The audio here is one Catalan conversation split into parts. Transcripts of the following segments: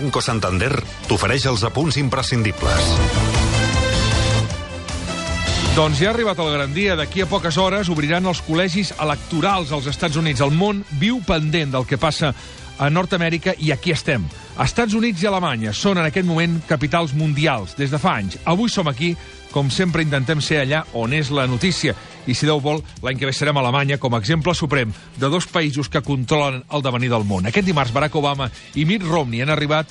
Banco Santander t'ofereix els apunts imprescindibles. Doncs ja ha arribat el gran dia. D'aquí a poques hores obriran els col·legis electorals als Estats Units. El món viu pendent del que passa a Nord-Amèrica i aquí estem. Estats Units i Alemanya són en aquest moment capitals mundials des de fa anys. Avui som aquí, com sempre intentem ser allà on és la notícia. I si Déu vol, l'any que ve serem a Alemanya com a exemple suprem de dos països que controlen el devenir del món. Aquest dimarts Barack Obama i Mitt Romney han arribat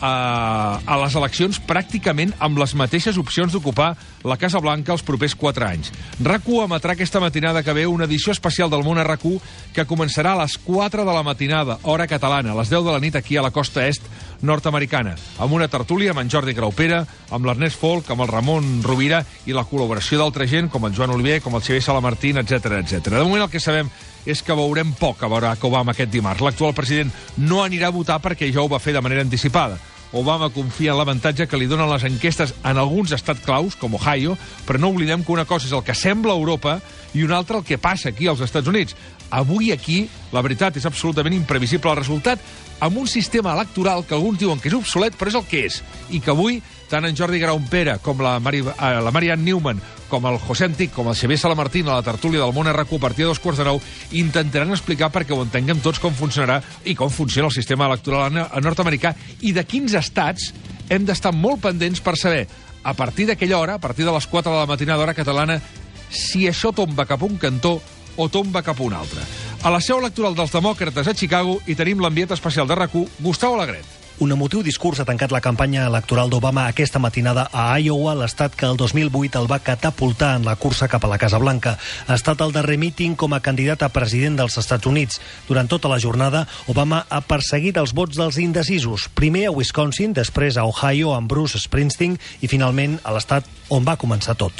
a les eleccions pràcticament amb les mateixes opcions d'ocupar la Casa Blanca els propers 4 anys. RAC1 emetrà aquesta matinada que ve una edició especial del Món a RAC1 que començarà a les 4 de la matinada, hora catalana, a les 10 de la nit aquí a la costa est nord-americana, amb una tertúlia amb en Jordi Graupera, amb l'Ernest Folk, amb el Ramon Rovira i la col·laboració d'altra gent com el Joan Oliver, com el Xavier Salamartín, etc. De moment el que sabem és que veurem poc a Barack Obama aquest dimarts. L'actual president no anirà a votar perquè ja ho va fer de manera anticipada. Obama confia en l'avantatge que li donen les enquestes en alguns estats claus, com Ohio, però no oblidem que una cosa és el que sembla a Europa i una altra el que passa aquí als Estats Units. Avui aquí, la veritat, és absolutament imprevisible el resultat amb un sistema electoral que alguns diuen que és obsolet, però és el que és. I que avui, tant en Jordi Graupera com la Marianne Newman, com el José Antic, com el Xavier Salamartín a la tertúlia del Món a RAC1 a partir de 2:15, intentaran explicar perquè ho entenguem tots com funcionarà i com funciona el sistema electoral nord-americà i de quins estats hem d'estar molt pendents per saber, a partir d'aquella hora, a partir de les 4 de la matinada hora catalana, si això tomba cap a un cantó o tomba cap a un altre. A la seu electoral dels demòcrates a Chicago hi tenim l'enviat especial de RAC1, Gustavo Alegret. Un emotiu discurs ha tancat la campanya electoral d'Obama aquesta matinada a Iowa, l'estat que el 2008 el va catapultar en la cursa cap a la Casa Blanca. Ha estat el darrer míting com a candidat a president dels Estats Units. Durant tota la jornada, Obama ha perseguit els vots dels indecisos. Primer a Wisconsin, després a Ohio amb Bruce Springsteen i finalment a l'estat on va començar tot.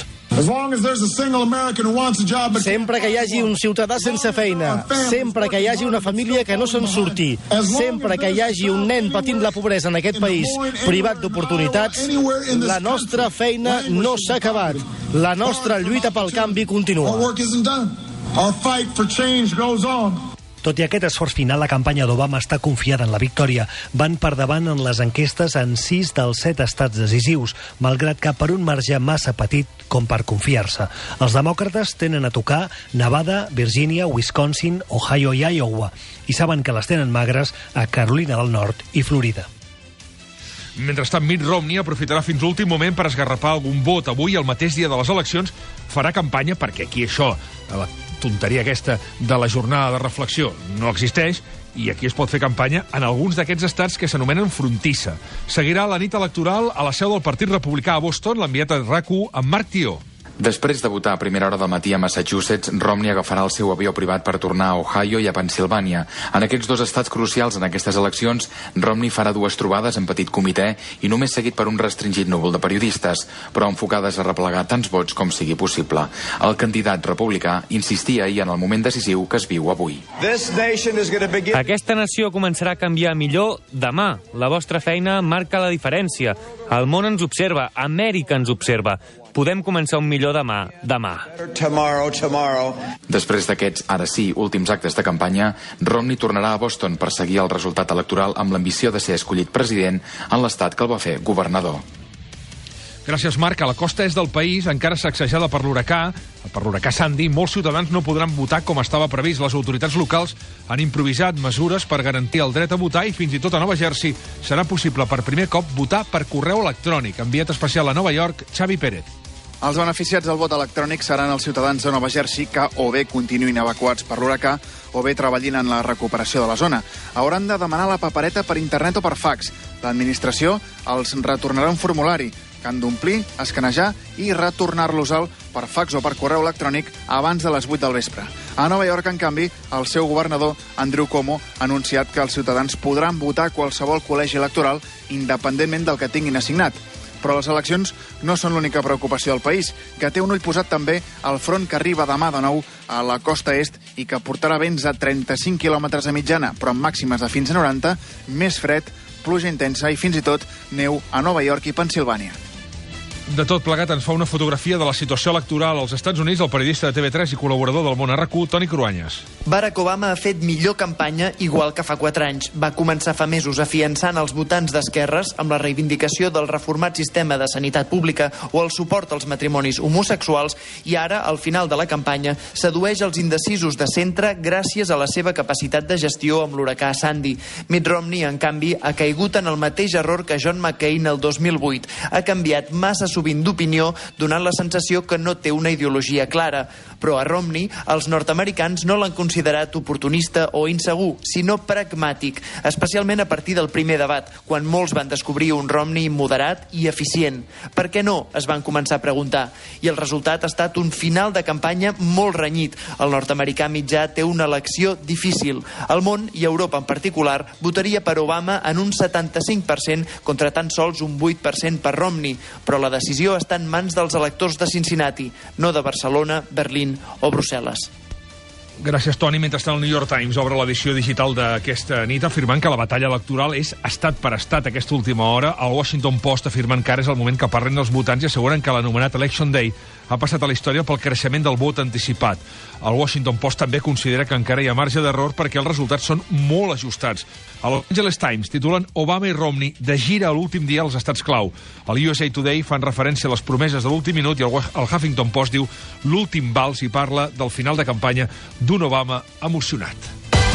Sempre que hi hagi un ciutadà sense feina, sempre que hi hagi una família que no se'n surti, sempre que hi hagi un nen patint la pobresa en aquest país privat d'oportunitats, la nostra feina no s'ha acabat. La nostra lluita pel canvi continua. Tot i aquest esforç final, la campanya d'Obama està confiada en la victòria. Van per davant en les enquestes en 6 dels 7 estats decisius, malgrat que per un marge massa petit com per confiar-se. Els demòcrates tenen a tocar Nevada, Virgínia, Wisconsin, Ohio i Iowa, i saben que les tenen magres a Carolina del Nord i Florida. Mentrestant, Mitt Romney aprofitarà fins l'últim moment per esgarrapar algun vot. Avui, el mateix dia de les eleccions, farà campanya perquè aquí això, la tonteria aquesta de la jornada de reflexió, no existeix i aquí es pot fer campanya en alguns d'aquests estats que s'anomenen frontissa. Seguirà la nit electoral a la seu del Partit Republicà a Boston, l'enviat a RAC1 amb Marc Tió. Després de votar a primera hora del matí a Massachusetts, Romney agafarà el seu avió privat per tornar a Ohio i a Pennsilvània. En aquests dos estats crucials en aquestes eleccions, Romney farà 2 trobades en petit comitè i només seguit per un restringit núvol de periodistes, però enfocades a replegar tants vots com sigui possible. El candidat republicà insistia ahir en el moment decisiu que es viu avui. Aquesta nació començarà a canviar millor demà. La vostra feina marca la diferència. El món ens observa, Amèrica ens observa. Podem començar un millor demà. Després d'aquests, ara sí, últims actes de campanya, Romney tornarà a Boston per seguir el resultat electoral amb l'ambició de ser escollit president en l'estat que el va fer governador. Gràcies, Marc. A la costa est del país, encara sacsejada per l'huracà Sandy, molts ciutadans no podran votar com estava previst. Les autoritats locals han improvisat mesures per garantir el dret a votar i fins i tot a Nova Jersey serà possible per primer cop votar per correu electrònic. Enviat especial a Nova York, Xavi Pérez. Els beneficiats del vot electrònic seran els ciutadans de Nova Jersey que o bé continuïn evacuats per l'huracà o bé treballin en la recuperació de la zona. Hauran de demanar la papereta per internet o per fax. L'administració els retornarà un formulari que han d'omplir, escanejar i retornar-los-el per fax o per correu electrònic abans de les 8 del vespre. A Nova York, en canvi, el seu governador, Andrew Cuomo, ha anunciat que els ciutadans podran votar a qualsevol col·legi electoral independentment del que tinguin assignat. Però les eleccions no són l'única preocupació del país, que té un ull posat també al front que arriba demà de nou a la costa est i que portarà vents a 35 km de mitjana, però amb màximes de fins a 90, més fred, pluja intensa i fins i tot neu a Nova York i Pennsilvània. De tot plegat ens fa una fotografia de la situació electoral als Estats Units el periodista de TV3 i col·laborador del Món RQ, Toni Cruanyes. Barack Obama ha fet millor campanya igual que fa 4 anys. Va començar fa mesos afiançant els votants d'esquerres amb la reivindicació del reformat sistema de sanitat pública o el suport als matrimonis homosexuals i ara, al final de la campanya, sedueix els indecisos de centre gràcies a la seva capacitat de gestió amb l'huracà Sandy. Mitt Romney, en canvi, ha caigut en el mateix error que John McCain el 2008. Ha canviat massa sovint d'opinió, donant la sensació que no té una ideologia clara. Però a Romney, els nord-americans no l'han considerat oportunista o insegur, sinó pragmàtic, especialment a partir del primer debat, quan molts van descobrir un Romney moderat i eficient. Per què no? Es van començar a preguntar. I el resultat ha estat un final de campanya molt renyit. El nord-americà mitjà té una elecció difícil. El món, i Europa en particular, votaria per Obama en un 75% contra tan sols un 8% per Romney. Però la decisió està en mans dels electors de Cincinnati, no de Barcelona, Berlín o Brussel·les. Gràcies, Toni. Mentrestant, el New York Times obre l'edició digital d'aquesta nit afirmant que la batalla electoral és estat per estat aquesta última hora. El Washington Post afirmen que ara és el moment que parlen els votants i asseguren que l'anomenat Election Day ha passat a la història pel creixement del vot anticipat. El Washington Post també considera que encara hi ha marge d'error perquè els resultats són molt ajustats. A Los Angeles Times titulen Obama i Romney de gira a l'últim dia als estats clau. A l'USA Today fan referència a les promeses de l'últim minut i el Huffington Post diu l'últim vals i parla del final de campanya d'un Obama emocionat.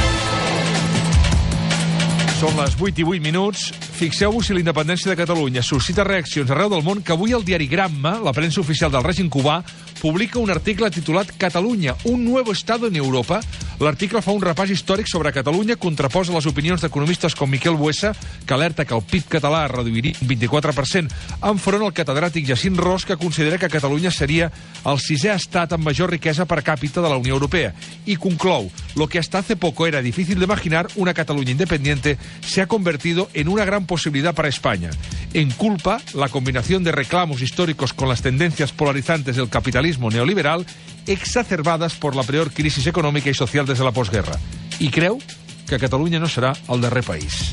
Són les 8:08. Fixeu-vos si la independència de Catalunya suscita reaccions arreu del món, que avui el diari Gramma, la premsa oficial del règim cubà, publica un article titulat Catalunya, un nuevo estado en Europa. L'article fa un repàs històric sobre Catalunya, contraposa les opinions d'economistes com Miquel Buesa, que alerta que el PIB català es reduiria un 24%, enfront el catedràtic Jacint Ros, que considera que Catalunya seria el 6è estat amb major riquesa per càpita de la Unió Europea. I conclou, lo que hasta hace poco era difícil de imaginar, una Cataluña independiente se ha convertido en una gran posibilidad para España. En culpa, la combinación de reclamos históricos con las tendencias polarizantes del capitalismo neoliberal, exacerbadas por la peor crisis econòmica i social des de la postguerra. I creu que Catalunya no serà el darrer país.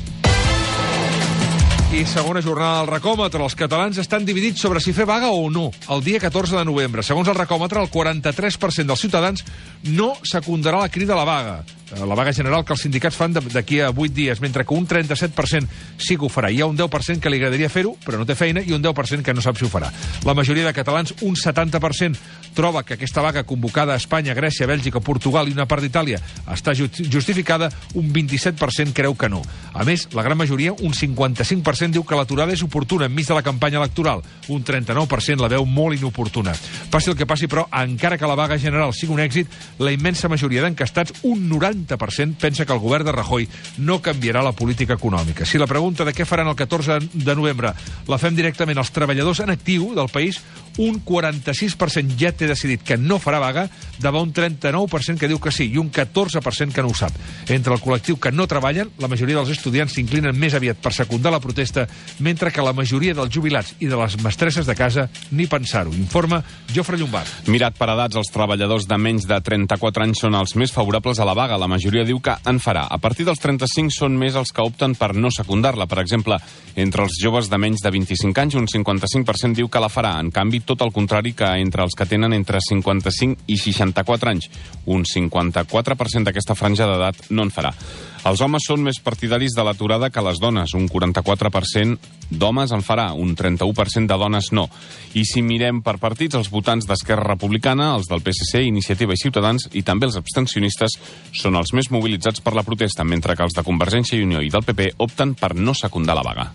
I segona jornada del recòmetre. Els catalans estan dividits sobre si fer vaga o no el dia 14 de novembre. Segons el recòmetre, el 43% dels ciutadans no secundarà la crida a la vaga general que els sindicats fan d'aquí a 8 dies, mentre que un 37% sí que ho farà. Hi ha un 10% que li agradaria fer-ho, però no té feina, i un 10% que no sap si ho farà. La majoria de catalans, un 70%, troba que aquesta vaga convocada a Espanya, Grècia, Bèlgica, Portugal i una part d'Itàlia està justificada, un 27% creu que no. A més, la gran majoria, un 55%, diu que l'aturada és oportuna enmig de la campanya electoral. Un 39% la veu molt inoportuna. Passi el que passi, però, encara que la vaga general sigui un èxit, la immensa majoria d'encastats, un 90%, pensa que el govern de Rajoy no canviarà la política econòmica. Si la pregunta de què faran el 14 de novembre la fem directament als treballadors en actiu del país, un 46% ja té decidit que no farà vaga, davant un 39% que diu que sí i un 14% que no ho sap. Entre el col·lectiu que no treballen, la majoria dels estudiants s'inclinen més aviat per secundar la protesta, mentre que la majoria dels jubilats i de les mestresses de casa ni pensar-ho. Informa Jofre Llombard. Mirat per edats, els treballadors de menys de 34 anys són els més favorables a la vaga. La majoria diu que en farà. A partir dels 35 són més els que opten per no secundar-la. Per exemple, entre els joves de menys de 25 anys, un 55% diu que la farà. En canvi, tot el contrari que entre els que tenen entre 55 i 64 anys. Un 54% d'aquesta franja d'edat no en farà. Els homes són més partidaris de l'aturada que les dones. Un 44% d'homes en farà, un 31% de dones no. I si mirem per partits, els votants d'Esquerra Republicana, els del PSC, Iniciativa i Ciutadans, i també els abstencionistes, són els més mobilitzats per la protesta, mentre que els de Convergència i Unió i del PP opten per no secundar la vaga.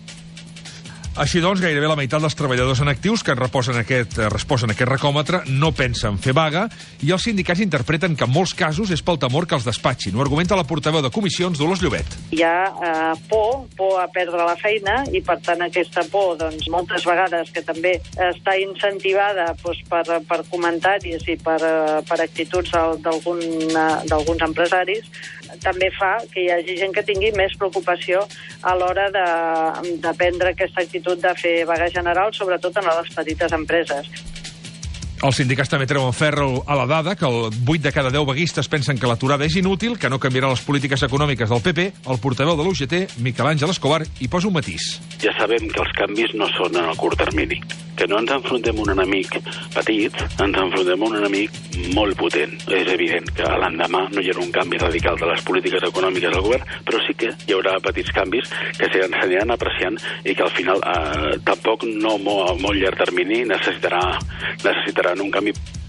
Així doncs, gairebé la meitat dels treballadors en actius que resposen a aquest recòmetre no pensen fer vaga, i els sindicats interpreten que en molts casos és pel temor que els despatxin. Ho argumenta la portaveu de comissions, Dolors Llobet. Hi ha por a perdre la feina, i per tant aquesta por, doncs, moltes vegades que també està incentivada per comentaris i per actituds d'alguns empresaris, també fa que hi hagi gent que tingui més preocupació a l'hora de prendre aquesta actitud de fer vaga general, sobretot en les petites empreses. Els sindicats també treuen ferro a la dada que el 8 de cada 10 vaguistes pensen que l'aturada és inútil, que no canviarà les polítiques econòmiques del PP. El portaveu de l'UGT, Miquel Àngel Escobar, hi posa un matís. Ja sabem que els canvis no són en el curt termini, que no ens enfrontem a un enemic petit, ens enfrontem a un enemic molt potent. És evident que l'endemà no hi haurà un canvi radical de les polítiques econòmiques del govern, però sí que hi haurà petits canvis que s'aniran apreciant i que al final tampoc no a molt llarg termini necessitaran un canvi.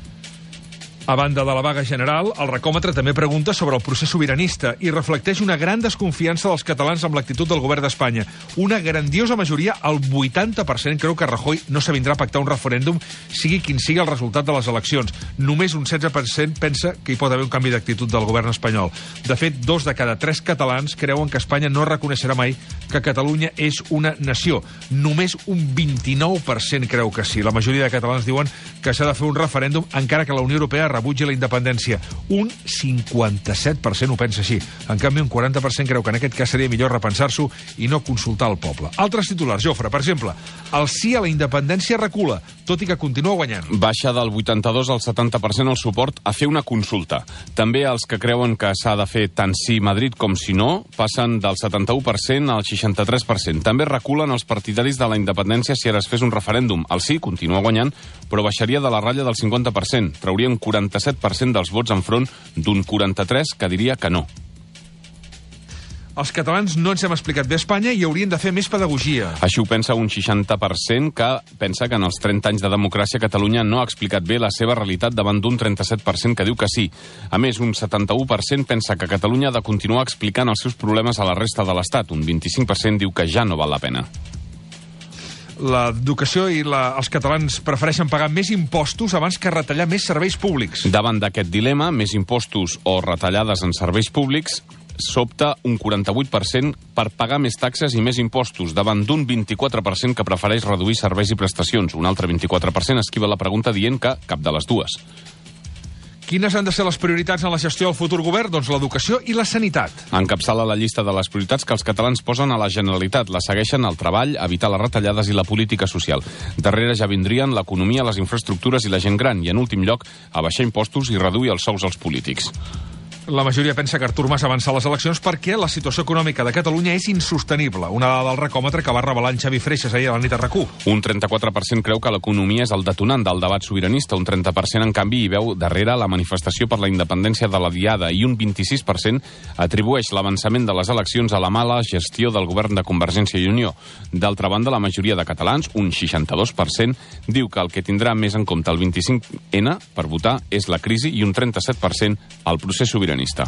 A banda de la vaga general, el Recòmetre també pregunta sobre el procés sobiranista i reflecteix una gran desconfiança dels catalans amb l'actitud del govern d'Espanya. Una grandiosa majoria, el 80%, creu que Rajoy no s'avindrà a pactar un referèndum, sigui quin sigui el resultat de les eleccions. Només un 16% pensa que hi pot haver un canvi d'actitud del govern espanyol. De fet, 2 de cada 3 catalans creuen que Espanya no reconeixerà mai que Catalunya és una nació. Només un 29% creu que sí. La majoria de catalans diuen que s'ha de fer un referèndum encara que la Unió Europea rebutja la independència. Un 57% ho pensa així. En canvi, un 40% creu que en aquest cas seria millor repensar-s'ho i no consultar el poble. Altres titulars, Jofre, per exemple, el sí a la independència recula, tot i que continua guanyant. Baixa del 82 al 70% el suport a fer una consulta. També els que creuen que s'ha de fer tant sí Madrid com si no, passen del 71% al 63%. També reculen els partidaris de la independència si ara es fes un referèndum. El sí continua guanyant, però baixaria de la ratlla del 50%. Trauria un 47% dels vots enfront d'un 43% que diria que no. Els catalans no ens hem explicat bé Espanya i haurien de fer més pedagogia. Així ho pensa un 60% que pensa que en els 30 anys de democràcia Catalunya no ha explicat bé la seva realitat davant d'un 37% que diu que sí. A més, un 71% pensa que Catalunya ha de continuar explicant els seus problemes a la resta de l'Estat. Un 25% diu que ja no val la pena. L'educació i els catalans prefereixen pagar més impostos abans que retallar més serveis públics. Davant d'aquest dilema, més impostos o retallades en serveis públics, s'opta un 48% per pagar més taxes i més impostos, davant d'un 24% que prefereix reduir serveis i prestacions. Un altre 24% esquiva la pregunta dient que cap de les dues. Quines han de ser les prioritats en la gestió del futur govern? Doncs l'educació i la sanitat. Encapçala la llista de les prioritats que els catalans posen a la Generalitat. La segueixen el treball, evitar les retallades i la política social. Darrere ja vindrien l'economia, les infraestructures i la gent gran. I en últim lloc, abaixar impostos i reduir els sous als polítics. La majoria pensa que Artur Mas avança a les eleccions perquè la situació econòmica de Catalunya és insostenible. Una dada del Recòmetre que va revelar en Xavi Freixas ahir a la nit a RAC1. Un 34% creu que l'economia és el detonant del debat sobiranista. Un 30%, en canvi, hi veu darrere la manifestació per la independència de la Diada. I un 26% atribueix l'avançament de les eleccions a la mala gestió del govern de Convergència i Unió. D'altra banda, la majoria de catalans, un 62%, diu que el que tindrà més en compte el 25N per votar és la crisi i un 37% el procés sobiranista.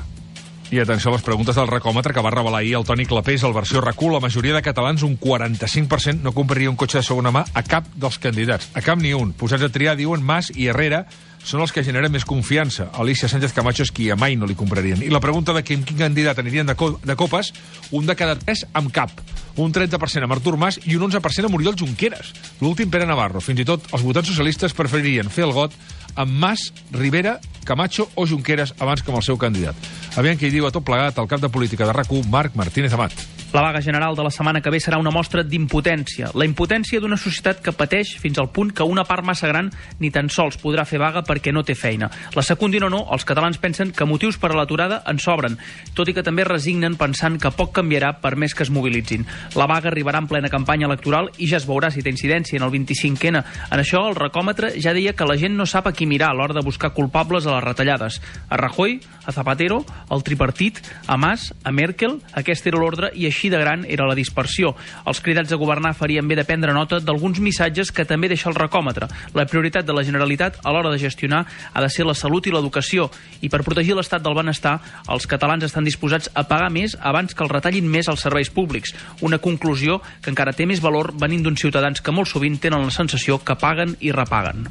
I atenció a les preguntes del Recòmetre que va revelar ahir el Toni Clapés al versió RAC1. La majoria de catalans, un 45%, no compraria un cotxe de segona mà a cap dels candidats. A cap ni un. Posats a triar, diuen Mas i Herrera són els que generen més confiança. Alicia Sánchez Camacho és qui a mai no li comprarien. I la pregunta de quin candidat anirien de copes, un de cada 3 amb cap. Un 30% amb Artur Mas i un 11% amb Oriol Junqueras. L'últim Pere Navarro. Fins i tot els votants socialistes preferirien fer el got amb Mas, Rivera, Camacho o Junqueras abans que amb el seu candidat. Aviam què hi diu a tot plegat el cap de política de RAC1, Marc Martínez Amat. La vaga general de la setmana que ve serà una mostra d'impotència. La impotència d'una societat que pateix fins al punt que una part massa gran ni tan sols podrà fer vaga perquè no té feina. La secundin o no, els catalans pensen que motius per a l'aturada en sobren, tot i que també resignen pensant que poc canviarà per més que es mobilitzin. La vaga arribarà en plena campanya electoral i ja es veurà si té incidència en el 25N. En això, el Recòmetre ja deia que la gent no sap a qui mirar a l'hora de buscar culpables a les retallades. A Rajoy, a Zapatero, al tripartit, a Mas, a Merkel, aquest era l'ordre i així de gran era la dispersió. Els cridats a governar farien bé de prendre nota d'alguns missatges que també deixa el Recòmetre. La prioritat de la Generalitat a l'hora de gestionar ha de ser la salut i l'educació, i per protegir l'estat del benestar, els catalans estan disposats a pagar més abans que els retallin més els serveis públics. Una conclusió que encara té més valor venint d'uns ciutadans que molt sovint tenen la sensació que paguen i repaguen.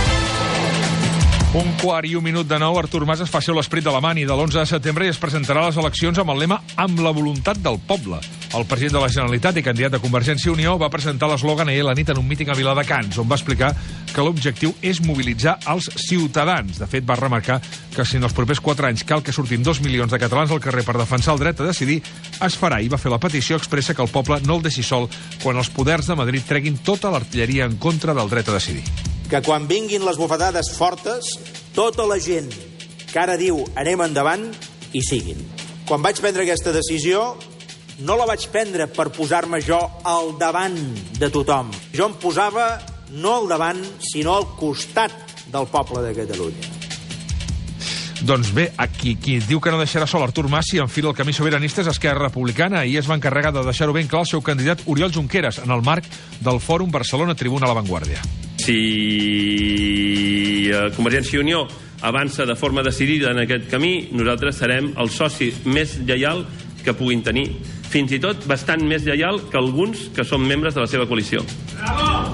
1:15 Artur Mas es fa seu l'esperit de la mani de l'11 de setembre i es presentarà a les eleccions amb el lema «Amb la voluntat del poble». El president de la Generalitat i candidat de Convergència i Unió va presentar l'eslògan ahir a la nit en un míting a Viladecans, on va explicar que l'objectiu és mobilitzar els ciutadans. De fet, va remarcar que si en els propers 4 anys cal que surtin 2 milions de catalans al carrer per defensar el dret a decidir, es farà, i va fer la petició expressa que el poble no el deixi sol quan els poders de Madrid treguin tota l'artilleria en contra del dret a decidir. que quan vinguin les bufetades fortes, tota la gent que ara diu anem endavant, hi siguin. Quan vaig prendre aquesta decisió, no la vaig prendre per posar-me jo al davant de tothom. Jo em posava no al davant, sinó al costat del poble de Catalunya. Doncs bé, qui diu que no deixarà sol Artur Mas si enfila el camí sobiranista és Esquerra Republicana. Ahir es va encarregar de deixar-ho ben clar el seu candidat Oriol Junqueras en el marc del Fòrum Barcelona Tribuna a la Vanguardia. Si Convergència i Unió avança de forma decidida en aquest camí, nosaltres serem el soci més lleial que puguin tenir. Fins i tot bastant més lleial que alguns que són membres de la seva coalició. Bravo!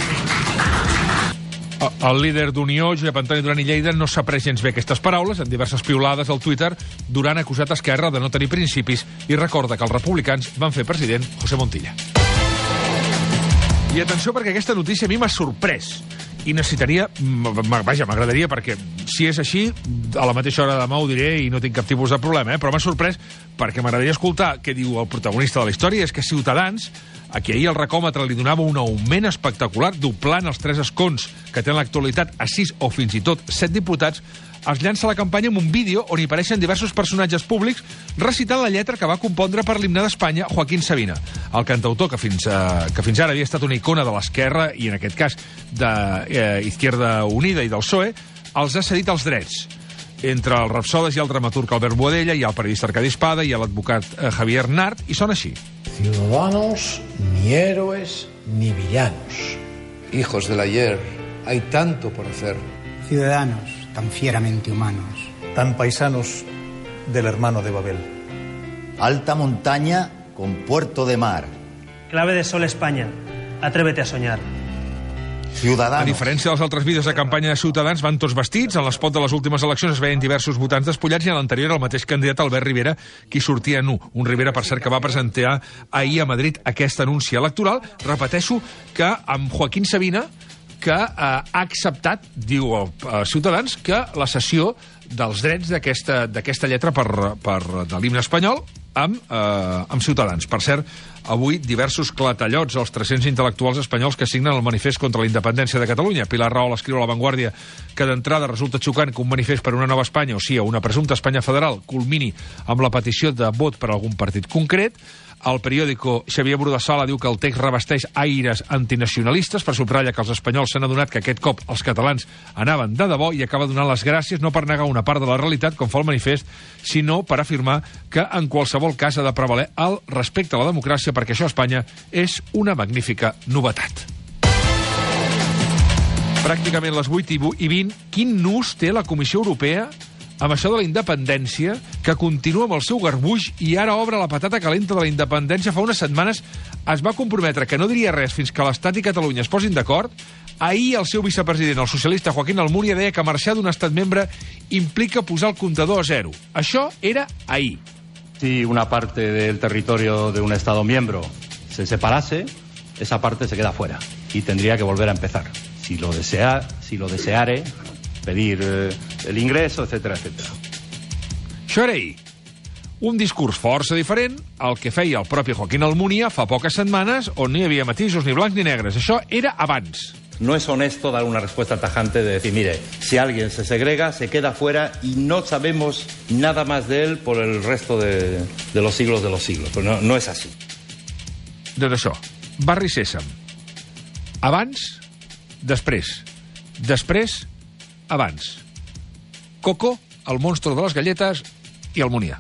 El líder d'Unió, Josep Antoni Duran i Lleida, no s'ha pres gens bé aquestes paraules. En diverses piulades al Twitter, Duran ha acusat Esquerra de no tenir principis i recorda que els republicans van fer president José Montilla. I atenció, perquè aquesta notícia a mi m'ha sorprès. I necessitaria... Vaja, m'agradaria, perquè si és així, a la mateixa hora demà ho diré i no tinc cap tipus de problema, però m'ha sorprès perquè m'agradaria escoltar què diu el protagonista de la història, és que Ciutadans, a qui ahir el recòmetre li donava un augment espectacular, doblant els 3 escons que té en l'actualitat a 6 o fins i tot 7 diputats, es llança la campanya amb un vídeo on hi apareixen diversos personatges públics recitant la lletra que va compondre per l'himne d'Espanya Joaquín Sabina, el cantautor que fins ara havia estat una icona de l'esquerra i en aquest cas d'Izquierda Unida i del PSOE, els ha cedit els drets. Entre els rapsodes hi ha el dramaturg Albert Boadella, hi ha el periodista Arcadi Espada, hi ha l'advocat Javier Nart, i són així. Ciudadanos, ni héroes, ni villanos. Hijos del ayer, hay tanto por hacer. Ciudadanos, tan fieramente humanos. Tan paisanos del hermano de Babel. Alta montaña con puerto de mar. Clave de sol España. Atrévete a soñar. A diferència dels altres vídeos de campanya de Ciutadans, van tots vestits. En l'espot de les últimes eleccions es veien diversos votants despullats i en l'anterior el mateix candidat Albert Rivera, qui sortia nu. Un Rivera, per cert, que va presentar ahir a Madrid aquest anunci electoral. Repeteixo que amb Joaquín Sabina, que ha acceptat, diu Ciutadans, que la cessió dels drets d'aquesta lletra de l'himne espanyol amb Ciutadans. Per cert, avui diversos clatellots als 300 intel·lectuals espanyols que signen el manifest contra la independència de Catalunya. Pilar Rahola escriu a La Vanguardia que d'entrada resulta xocant que un manifest per una nova Espanya, o sigui, una presumpta Espanya federal, culmini amb la petició de vot per a algun partit concret. El periòdico Xavier Brodassola diu que el text revesteix aires antinacionalistes, per subratlla que els espanyols s'han adonat que aquest cop els catalans anaven de debò i acaba donant les gràcies no per negar una part de la realitat, com fa el manifest, sinó per afirmar que en qualsevol cas ha de prevaler el respecte a la democràcia perquè això a Espanya és una magnífica novetat. Pràcticament les 8:20, quin nus té la Comissió Europea amb això de la independència, que continua amb el seu garbuix i ara obre la patata calenta de la independència. Fa unes setmanes es va comprometre que no diria res fins que l'Estat i Catalunya es posin d'acord. Ahir el seu vicepresident, el socialista Joaquín Almunia, deia que marxar d'un estat membre implica posar el comptador a 0. Això era ahir. Si una parte del territorio de un Estado miembro se separase, esa parte se queda fuera y tendría que volver a empezar. Si lo deseare, pedir el ingreso, etcétera, etcétera. Això era ahir. Un discurs força diferent al que feia el propi Joaquín Almunia fa poques setmanes, on no hi havia matisos ni blancs ni negres. Això era abans. No es honesto dar una respuesta tajante de decir, mire, si alguien se segrega, se queda fuera y no sabemos nada más de él por el resto de los siglos de los siglos. Pero no es así. Doncs això, Barri Sèsam. Abans, després. Després, abans. Coco, el monstre de les galletes i Almunia.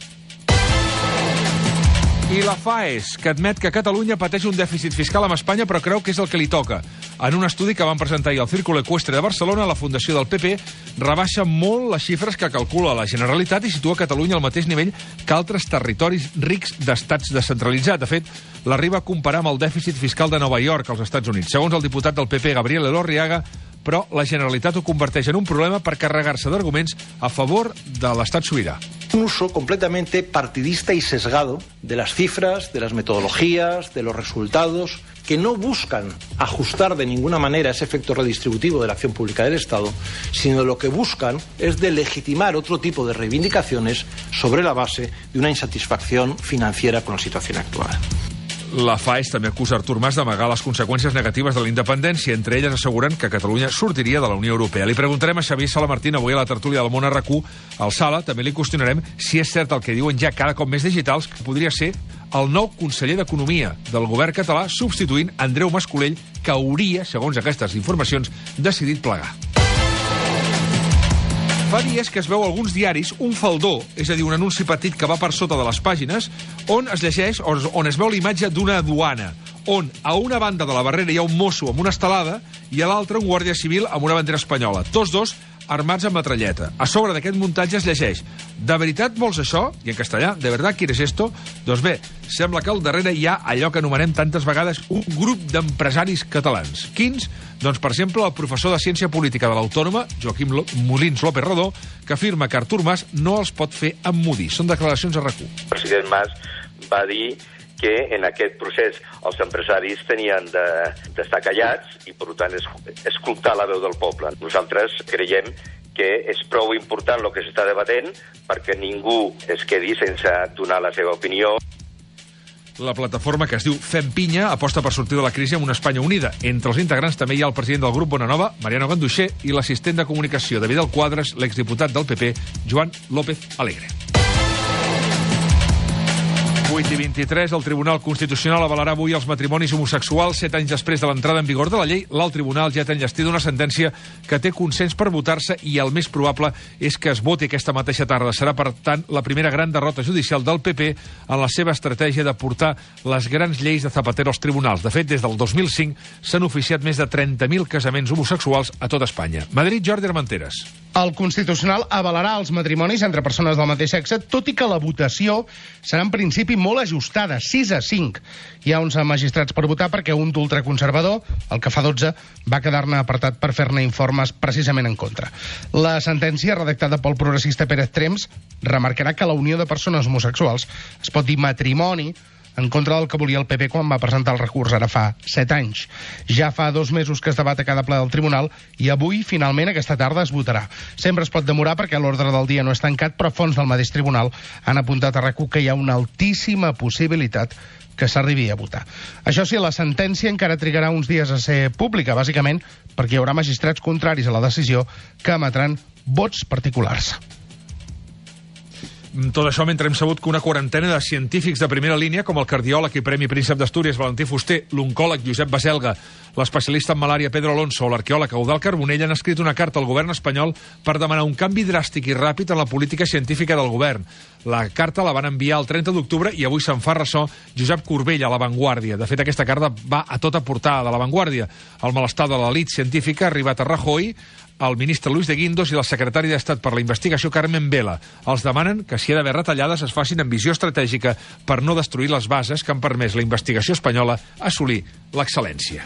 I la FAES, que admet que Catalunya pateix un dèficit fiscal amb Espanya, però creu que és el que li toca. En un estudi que van presentar ahir al Círculo Ecuestre de Barcelona, la Fundació del PP rebaixa molt les xifres que calcula la Generalitat i situa Catalunya al mateix nivell que altres territoris rics d'estats descentralitzats. De fet, l'arriba a comparar amb el dèficit fiscal de Nova York als Estats Units. Segons el diputat del PP, Gabriel Elorriaga, però la Generalitat ho converteix en un problema per carregar-se d'arguments a favor de l'estat sobirà. Un uso completamente partidista y sesgado de las cifras, de las metodologías, de los resultados, que no buscan ajustar de ninguna manera ese efecto redistributivo de la acción pública del Estado, sino lo que buscan es de legitimar otro tipo de reivindicaciones sobre la base de una insatisfacción financiera con la situación actual. La FAES també acusa Artur Mas d'amagar les conseqüències negatives de la independència. Entre elles asseguren que Catalunya sortiria de la Unió Europea. Li preguntarem a Xavier Salamartín avui a la tertúlia del Món RQ. Al Sala també li qüestionarem si és cert el que diuen ja cada cop més digitals, que podria ser el nou conseller d'Economia del govern català, substituint Andreu Mas-Colell, que hauria, segons aquestes informacions, decidit plegar. Fa dies que es veu a alguns diaris un faldó, és a dir, un anunci petit que va per sota de les pàgines, on es llegeix, on es veu la imatge d'una duana, on a una banda de la barrera hi ha un mosso amb una estelada i a l'altra un guàrdia civil amb una bandera espanyola. Tots dos armats amb metralleta. A sobre d'aquest muntatge es llegeix: ¿de veritat vols això? I en castellà, ¿de verdad quieres esto? Doncs bé, sembla que al darrere hi ha allò que anomenem tantes vegades un grup d'empresaris catalans. Quins? Doncs, per exemple, el professor de Ciència Política de l'Autònoma, Joaquim Molins López Redó, que afirma que Artur Mas no els pot fer emmudir. Són declaracions a RAC1. El president Mas va dir que en aquest procés els empresaris tenien d'estar callats i, per tant, escoltar la veu del poble. Nosaltres creiem que és prou important el que s'està debatent perquè ningú es quedi sense donar la seva opinió. La plataforma, que es diu Fem Pinya, aposta per sortir de la crisi amb una Espanya unida. Entre els integrants també hi ha el president del grup Bonanova, Mariano Ganduxer, i l'assistent de comunicació de Vidal Quadras, l'exdiputat del PP, Joan López Alegre. 8:23, el Tribunal Constitucional avalarà avui els matrimonis homosexuals 7 anys després de l'entrada en vigor de la llei. L'alt tribunal ja té enllestida una sentència que té consens per votar-se i el més probable és que es voti aquesta mateixa tarda. Serà, per tant, la primera gran derrota judicial del PP en la seva estratègia de portar les grans lleis de Zapatero als tribunals. De fet, des del 2005 s'han oficiat més de 30.000 casaments homosexuals a tot Espanya. Madrid, Jordi Armenteres. El Constitucional avalarà els matrimonis entre persones del mateix sexe, tot i que la votació serà en principi molt ajustada, 6-5. Hi ha 11 magistrats per votar perquè un d'ultraconservador, el que fa 12, va quedar-ne apartat per fer-ne informes precisament en contra. La sentència, redactada pel progressista Pérez Trems, remarcarà que la unió de persones homosexuals es pot dir matrimoni en contra del que volia el PP quan va presentar el recurs, ara fa 7 anys. Ja fa 2 mesos que es debat a cada ple del tribunal i avui, finalment, aquesta tarda es votarà. Sempre es pot demorar perquè l'ordre del dia no és tancat, però fons del mateix tribunal han apuntat a RAC1 que hi ha una altíssima possibilitat que s'arribi a votar. Això sí, la sentència encara trigarà uns dies a ser pública, bàsicament perquè hi haurà magistrats contraris a la decisió que emetran vots particulars. Tot això mentre hem sabut que una quarantena de científics de primera línia, com el cardiòleg i Premi Príncep d'Astúries Valentí Fuster, l'oncòleg Josep Baselga, l'especialista en malària Pedro Alonso o l'arqueòleg Eudald Carbonell, han escrit una carta al govern espanyol per demanar un canvi dràstic i ràpid en la política científica del govern. La carta la van enviar el 30 d'octubre i avui se'n fa ressò Josep Corbell a La Vanguardia. De fet, aquesta carta va a tota portada de La Vanguardia. El malestar de l'elit científica ha arribat a Rajoy, el ministre Luis de Guindos i la secretària d'Estat per la Investigació Carmen Vela. Els demanen que si hi ha d'haver retallades es facin amb visió estratègica per no destruir les bases que han permès la investigació espanyola assolir l'excel·lència.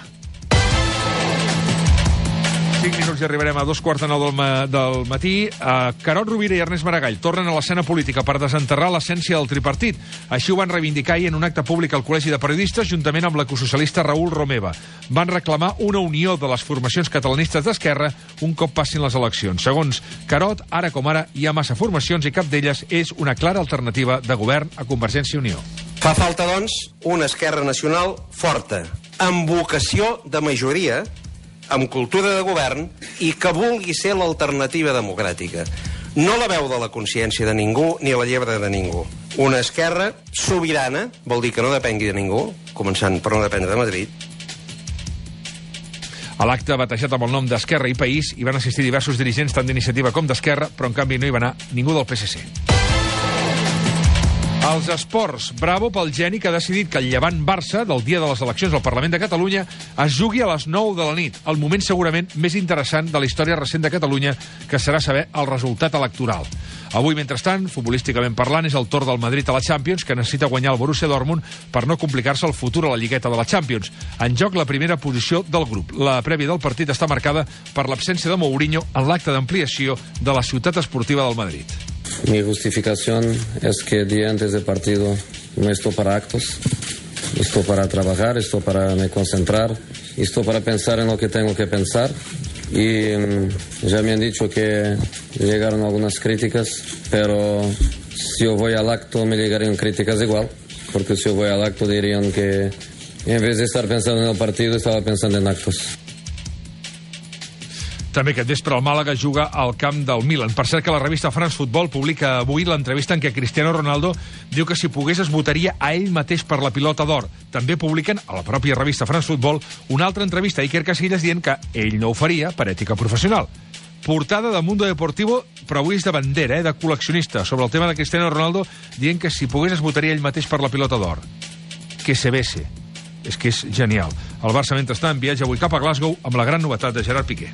5 minuts i arribarem a 8:45 del matí. Carod Rovira i Ernest Maragall tornen a l'escena política per desenterrar l'essència del tripartit. Així ho van reivindicar ahir en un acte públic al Col·legi de Periodistes, juntament amb l'ecosocialista Raül Romeva. Van reclamar una unió de les formacions catalanistes d'esquerra un cop passin les eleccions. Segons Carod, ara com ara hi ha massa formacions i cap d'elles és una clara alternativa de govern a Convergència i Unió. Fa falta, doncs, una esquerra nacional forta, amb vocació de majoria, amb cultura de govern i que vulgui ser l'alternativa democràtica. No la veu de la consciència de ningú ni la llebre de ningú. Una esquerra sobirana, vol dir que no depengui de ningú, començant per no dependre de Madrid. A l'acte, batejat amb el nom d'Esquerra i País, hi van assistir diversos dirigents tant d'Iniciativa com d'Esquerra, però en canvi no hi va anar ningú del PSC. Els esports. Bravo pel Geni, que ha decidit que el Llevant Barça, del dia de les eleccions al Parlament de Catalunya, es jugui a les 9 de la nit, el moment segurament més interessant de la història recent de Catalunya, que serà saber el resultat electoral. Avui, mentrestant, futbolísticament parlant, és el torn del Madrid a la Champions, que necessita guanyar el Borussia Dortmund per no complicar-se el futur a la lligueta de la Champions. En joc la primera posició del grup. La prèvia del partit està marcada per l'absència de Mourinho en l'acte d'ampliació de la ciutat esportiva del Madrid. Mi justificación es que el día antes del partido no estoy para actos, estoy para trabajar, estoy para me concentrar, estoy para pensar en lo que tengo que pensar. Y ya me han dicho que llegaron algunas críticas, pero si yo voy al acto me llegarían críticas igual, porque si yo voy al acto dirían que en vez de estar pensando en el partido estaba pensando en actos. També aquest vespre el Màlaga juga al camp del Milan. Per cert que la revista France Football publica avui l'entrevista en què Cristiano Ronaldo diu que si pogués es votaria a ell mateix per la pilota d'or. També publiquen a la pròpia revista France Football una altra entrevista a Iker Casillas dient que ell no ho faria per ètica professional. Portada de Mundo Deportivo, però avui és de bandera, de col·leccionista, sobre el tema de Cristiano Ronaldo, dient que si pogués es votaria ell mateix per la pilota d'or. Que se bese. És que és genial. El Barça, mentrestant, viatja avui cap a Glasgow amb la gran novetat de Gerard Piqué.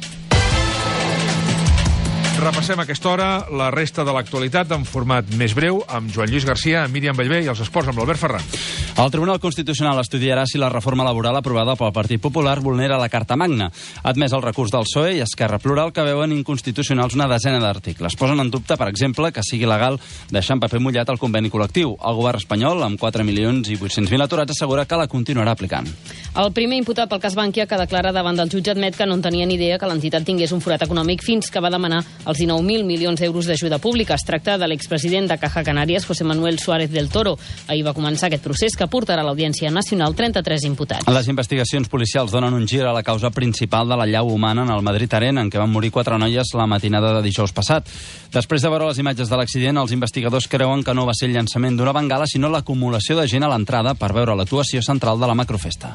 Repassem a aquesta hora la resta de l'actualitat en format més breu amb Joan Lluís Garcia, Míriam Bellver i els esports amb l'Albert Ferran. El Tribunal Constitucional estudiarà si la reforma laboral aprovada pel Partit Popular vulnera la Carta Magna. Ha admès el recurs del PSOE i Esquerra Plural que veuen inconstitucionals una desena d'articles. Posen en dubte, per exemple, que sigui legal deixar en paper mullat el conveni col·lectiu. El govern espanyol, amb 4.800.000 aturats, assegura que la continuarà aplicant. El primer imputat pel cas Bankia, que declara davant del jutge, admet que no en tenia ni idea que l'entitat tingués un forat econòmic fins que va demanar els 19.000 milions d'euros d'ajuda pública. Es tracta de l'expresident de Caja Canàries, José Manuel Suárez del Toro. Ahir va començar aquest procés que portarà a l'Audiència Nacional 33 imputats. Les investigacions policials donen un gir a la causa principal de la llau humana en el Madrid Arena, en què van morir 4 noies la matinada de dijous passat. Després de veure les imatges de l'accident, els investigadors creuen que no va ser el llançament d'una bengala, sinó l'acumulació de gent a l'entrada per veure l'actuació central de la macrofesta.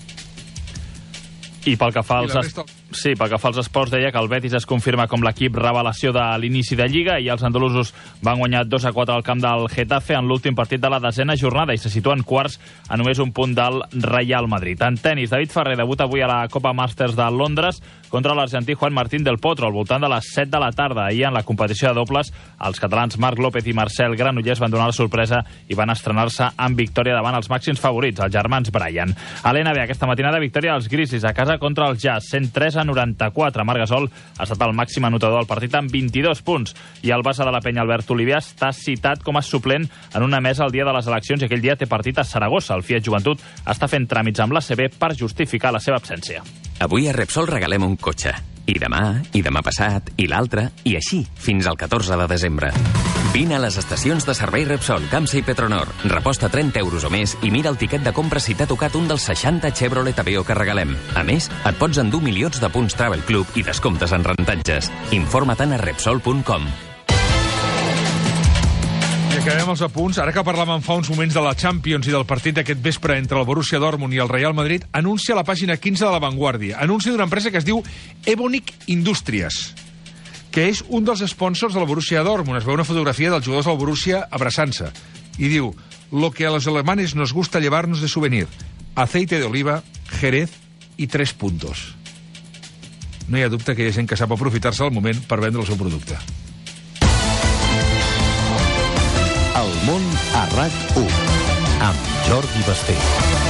I pel que fa als esports, deia que el Betis es confirma com l'equip revelació de l'inici de Lliga i els andalusos van guanyar 2-4 al camp del Getafe en l'últim partit de la desena jornada i se situen quarts a només un punt del Real Madrid. En tenis, David Ferrer debuta avui a la Copa Masters de Londres contra l'argentí Juan Martín del Potro al voltant de les 7 de la tarda. Ahir en la competició de dobles, els catalans Marc López i Marcel Granollers van donar la sorpresa i van estrenar-se amb victòria davant els màxims favorits, els germans Bryan. A l'NBA aquesta matinada, victòria dels Grizzlies a casa contra el Jazz, 103-94. Marc Gasol ha estat el màxim anotador del partit amb 22 punts. I el base de la penya Albert Olivià està citat com a suplent en una mesa el dia de les eleccions i aquell dia té partit a Saragossa. El Fiat Joventut està fent tràmits amb l'ACB per justificar la seva absència. Avui a Repsol regalem un cotxe. I demà passat, i l'altre, i així, fins al 14 de desembre. Vine a les estacions de servei Repsol, Campsa i Petronor. Reposta 30 euros o més i mira el tiquet de compra si t'ha tocat un dels 60 Chevrolet Aveo que regalem. A més, et pots endur milions de punts Travel Club i descomptes en rentatges. Informa-te'n a Repsol.com. I acabem els apunts. Ara que parlàvem fa uns moments de la Champions i del partit d'aquest vespre entre el Borussia Dortmund i el Real Madrid, anuncia a la pàgina 15 de La Vanguardia. Anunci d'una empresa que es diu Evonik Industries, que és un dels sponsors de la Borussia Dortmund. Es veu una fotografia dels jugadors del Borussia abraçant-se. I diu, lo que a los alemanes nos gusta llevarnos de souvenir. Aceite de oliva, Jerez i 3 puntos. No hi ha dubte que hi ha gent que sap aprofitar-se del moment per vendre el seu producte. El món a RAC1 amb Jordi Basté.